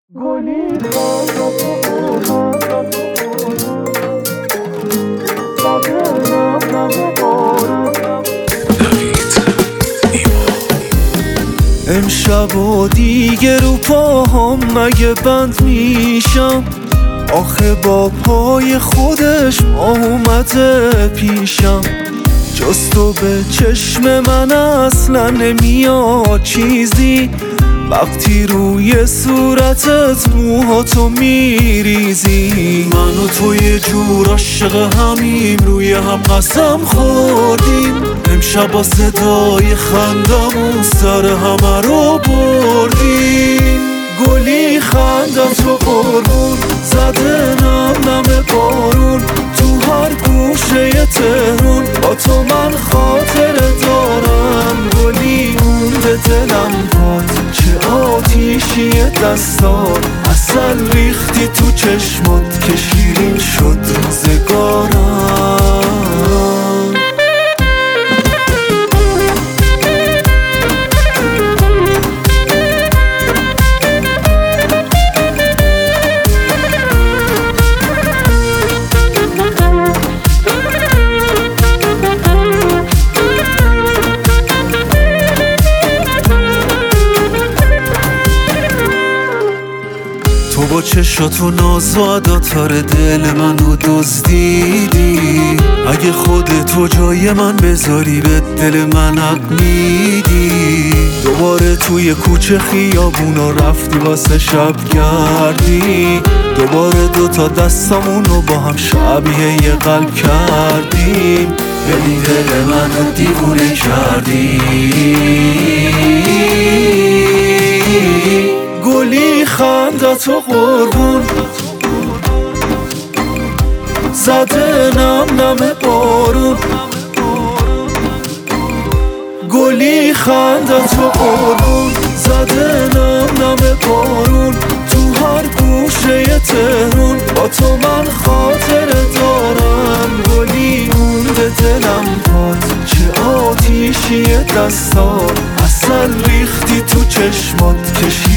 امشب و دیگه رو پاهم مگه بند میشم؟ آخه با پای خودش اومده پیشم. جز تو به چشم من اصلا نمیاد چیزی، وقتی روی صورتت موهاتو میریزی. من و تو یه جور عاشق همیم، روی هم قسم خوردیم. امشب با صدای خندمون سر همه رو بردیم. گلی خندت و قربون زده نم نم بارون، تو هر گوشه تهرون با تو من خاطره دارم. گلی مونده دلم باد، چه آتیشی دستات، عسل ریختی تو چشمات که شیرین شد روزگارم. تو با چشات و ناز و عداتار دل منو دزدیدی. اگه خودتو جای من بذاری به دل من حق میدی. دوباره توی کوچه خیابونا رفتی واسه شب گردی. دوباره دوتا دستامونو با هم شبیه یه قلب کردیم. ببین دل منو دیوونه کردی. گلی خندت و قربون زده نم نم بارون. گلی خندت و قربون زده نم نم بارون، تو هر گوشه تهرون با تو من خاطره دارم. گلی مونده دلم باد، چه آتیشی دستات، عسل ریختی تو چشمات که